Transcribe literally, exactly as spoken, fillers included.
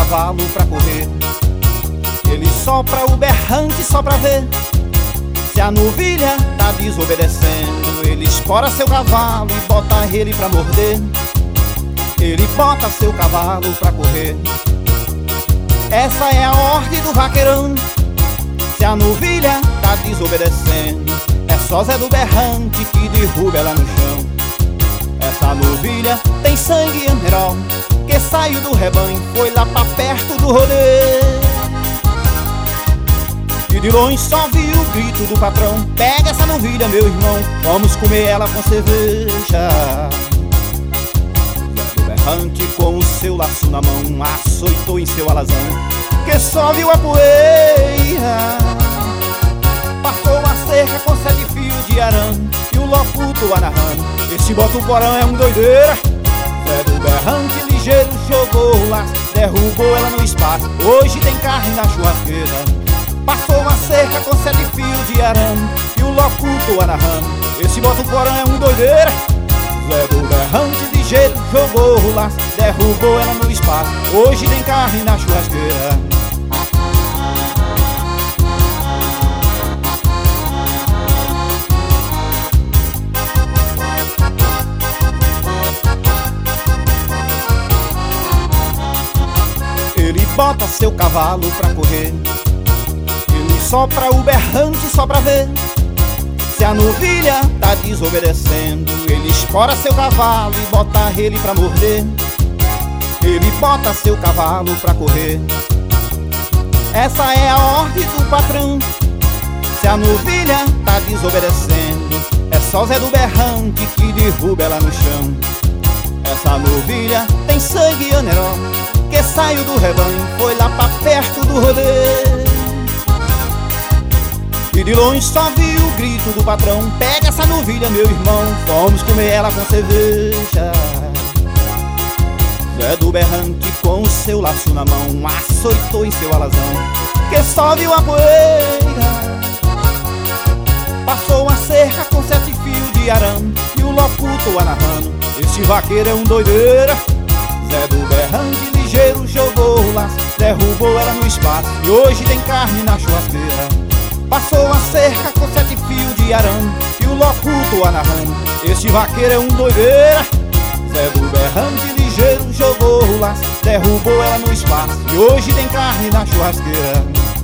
cavalo pra correr. Ele sopra o berrante só pra ver se a novilha tá desobedecendo. Ele espora seu cavalo e bota ele pra morder. Ele bota seu cavalo pra correr. Essa é a ordem do vaqueirão. Se a novilha tá desobedecendo, é só Zé do berrante que derruba ela no chão. Essa novilha tem sangue anerol, que saiu do rebanho, foi lá pra perto do rodeio. E de longe só viu o grito do patrão: pega essa novilha, meu irmão, vamos comer ela com cerveja. Zé do berrante com o seu laço na mão açoitou em seu alazão, que só viu a poeira. Passou uma cerca com sete fios de arame e o locuto a narrando: esse bota o porão é um doideira. Zé do berrante ligeiro jogou o laço, derrubou ela no espaço, hoje tem carne na churrasqueira. Passou uma cerca com sete fios de arame e o locuto a narrando: esse bota o porão é um doideira. Zé do berrante ligeiro jogou o laço, derrubou ela no espaço, hoje tem carne na churrasqueira. Ele bota seu cavalo pra correr. Ele sopra o berrante só pra ver se a novilha tá desobedecendo. Ele espora seu cavalo e bota ele pra morder. Ele bota seu cavalo pra correr. Essa é a ordem do patrão. Se a novilha tá desobedecendo, é só Zé do berrante que derruba ela no chão. Essa novilha tem sangue anerol, que saiu do rebanho, foi lá pra perto do rodeio. E de longe só viu o grito do patrão: pega essa novilha, meu irmão, vamos comer ela com cerveja. Zé do berrante com o seu laço na mão açoitou em seu alazão, que só viu a poeira. Passou uma cerca com sete fios de arame e o locuto a narrando: esse vaqueiro é um doideira. Zé do berrante ligeiro jogou o laço, derrubou ela no espaço e hoje tem carne na churrasqueira. Passou uma cerca com sete fios de arame e o locuto a narrando: esse vaqueiro é um doideira. Zé do berrante ligeiro jogou o laço, derrubou ela no espaço e hoje tem carne na churrasqueira.